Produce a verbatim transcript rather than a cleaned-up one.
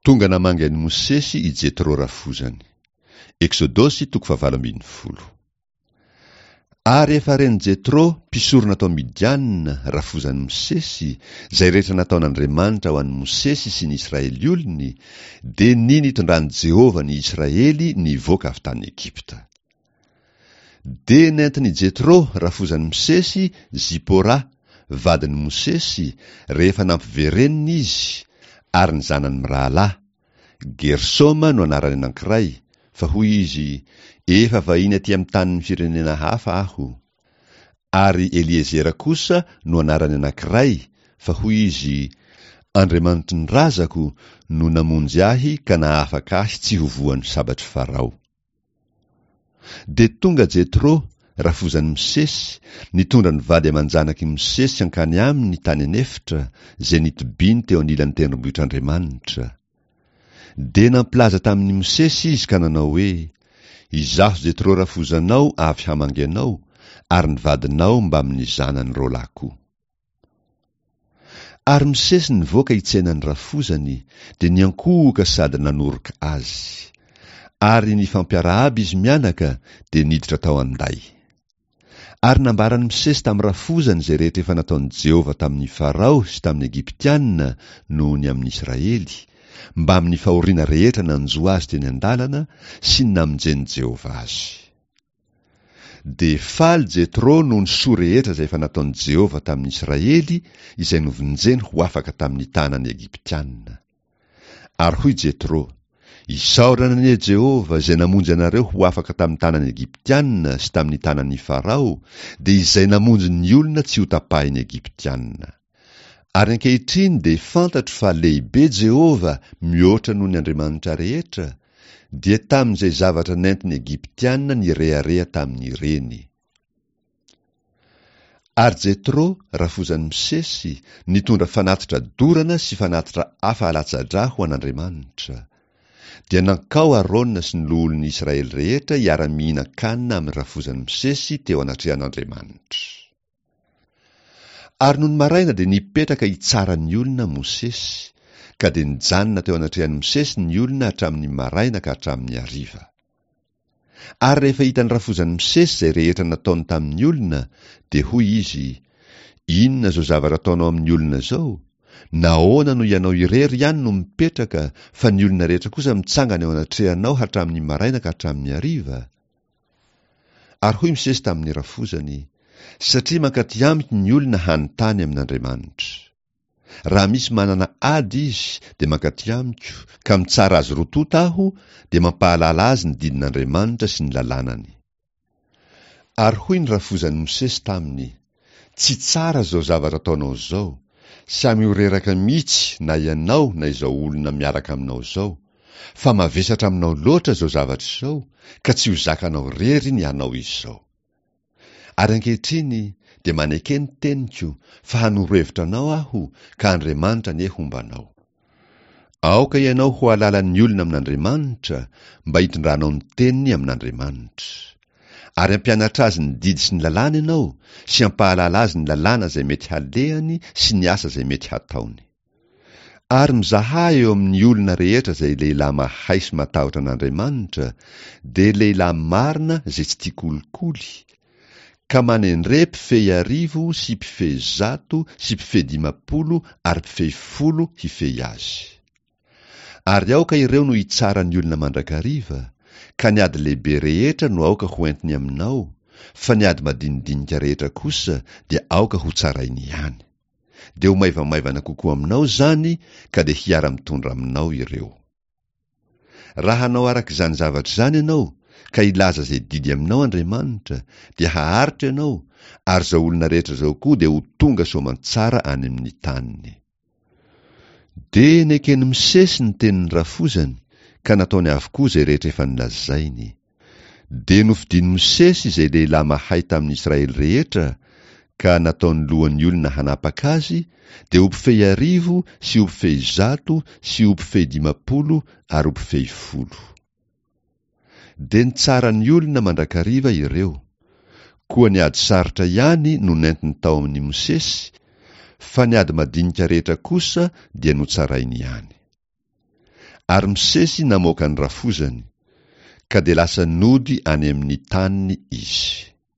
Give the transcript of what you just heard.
Tonga namanga ny Mosesy i Jetro rafozany. Eksodosy toko fahavalo ambin'ny folo. Ary efa reny Jetro mpisorona tao Midianina rafozany Mosesy, zay rehetra nataon'Andriamanitra ho an'ny Mosesy sy ny Israely olony, de niny itondrany Jehova ny Israely nivoaka avy tany Egipta. De nentiny Jetro rafozany Mosesy Zipora, vadiny Mosesy, rehefa nampivereniny izy, ary ny zanany mirahalahy. Gersoma no anarany anankiray, fa hoy izy, efa vahiny aty amin'ny tanin'ny firenena hafa aho. Ary Eliezera kosa no anarany anankiray, fa hoy izy, Andriamanitry ny razako no namonjy ahy ka nahafaka ahy tsy hovoan'ny sabatry Farao. De tonga Jetro rafozany Mosesy, nitondra ny vady aman-janaky Mosesy ankany aminy tany anefitra, zay nitobiny teo anilan'ny tendrombohitr'Andriamanitra. De nampilaza tamin'ny Mosesy izy ka nanao hoe, izaho Jetro rafozanao avy hamangenao, ary ny vadinao mba amin'ny zanany roalahy. Ary Mosesy nivoaka hitsenany rafozany, de niankohoka sady nanoroka azy. Ary ny fampiarahaba izy mianaka, de niditra tao anday. Ary nambarany Mosesy tamin'ny rafozany zay rehetra efa nataon'i Jehova tamin'ny Farao sy tamin'ny Egiptianina noho ny amin'ny Israely, mba amin'ny fahoriana rehetra nanjo azy teny andalana sy namonjeny Jehova azy. De faly Jetro noho ny soa rehetra zay efa nataon'i Jehova tamin'ny Israely, izay novonjeny ho afaka tamin'ny tanany Egiptianina. Ary hoy Jetro, isaorana anie Jehova zay namonjy anareo ho afaka tamin'ny tanany Egiptianina sy tamin'ny tanany Farao, de izay namonjy ny olona tsy ho tapahiny Egiptianina. Ary ankehitriny de fantatro fa lehibe Jehova mihoatra noho ny Andriamanitra rehetra, dia tamin'izay zavatra nentiny Egiptianina ny rearea tamin'ny reny. Ary Jetro rafozany Mosesy nitondra fanatitra dorana sy fanatitra hafa alatsa-dra ho an'Andriamanitra. Dia nankao Arona sy ny loholon'ny Israely rehetra hiara-mihinan-kanina amin'ny rafozany Mosesy teo anatrehan'Andriamanitra. Ary noho ny maraina de nipetraka hitsara ny olona Mosesy, ka de nijanona teo anatrehan'ny Mosesy ny olona hatramin'ny maraina ka hatramin'ny hariva. Ary rehefa hitany rafozany Mosesy zay rehetra nataony tamin'ny olona, de hoy izy, inona zao zavatra ataonao amin'ny olona zao? Nahoana no ianao irery ihany no mipetraka, fa ny olona rehetra kosa mitsangana eo anatrehanao hatramin'ny maraina ka hatramin'ny hariva? Ary hoy Mosesy tamin'ny rafozany, satria mankaty amiko ny olona hanontany amin'Andriamanitra. Raha misy manana ady izy, de mankaty amiko, ka mitsara azy rotota aho, de mampahalala azy ny didin'Andriamanitra sy ny lalànany. Ary hoy ny rafozany Mosesy taminy, tsy tsara zao zavatra ataonao zao, samy ho reraka mihitsy na ianao na izao olona miaraka aminao zao, fa mavesatra aminao loatra zao zavatra zao, ka tsy ho zakanao rery ny hanao izy zao. Ary ankehitriny de maneke ny teniko, fa hanoro-hevitra anao aho, ka Andriamanitra anie hombanao. Aoka ianao ho alalan'ny olona amin'Andriamanitra, mba hitondranao ny teniny amin'Andriamanitra. Ary ampianatra azy ny didy sy ny lalàna ianao, sy ampahalala azy ny lalàna zay mety halehany sy ny asa zay mety hataony. Ary mizahay eo amin'ny olona rehetra zay lehilahy mahay sy matahotra an'Andriamanitra, de lehilahy marina zay tsy tia kolikoly, ka manendre mpifehy arivo sy mpifehy zato sy mpifehy dimapolo ary mpifehy folo hifehy azy. Ary aoka ireo no hitsara ny olona mandrakariva, ka ny ady lehibe rehetra no aoka ho entiny aminao, fa ny ady madinidinika rehetra kosa dia aoka ho tsarainy ihany. De ho maivamaivana kokoa aminao zany, ka de hiara-mitondra aminao ireo. Raha hanao arak'izany zavatra zany ianao, ka ilaza zay didy aminao Andriamanitra, dia haharitra ianao, ary zao olona rehetra zao koa de ho tonga soamantsara any amin'ny taniny. De nekeny Mosesy ny tenin'ny rafozany, ka nataony avokoa zay rehetra efa nilazainy. De nofidiny Mosesy zay lehilahy mahay tamin'ny Israely rehetra, ka nataony lohan'ny olona hanapaka azy, de ho mpifehy arivo sy ho mpifehy zato sy ho mpifehy dimapolo ary ho mpifehy folo. De nitsara ny olona mandrakariva ireo, koa ny ady sarotra ihany no nentiny tao amin'ny Mosesy, fa ny ady madinika rehetra kosa dia notsarainy ihany. ary Mosesy namoaka ny rafozany ka dia lasa nody any amin'ny taniny izy.